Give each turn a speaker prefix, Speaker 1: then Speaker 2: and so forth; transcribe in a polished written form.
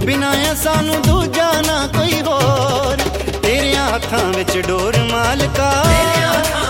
Speaker 1: बिना सानू दूजा ना कोई होर, तेरे हाथां विच डोर मालका।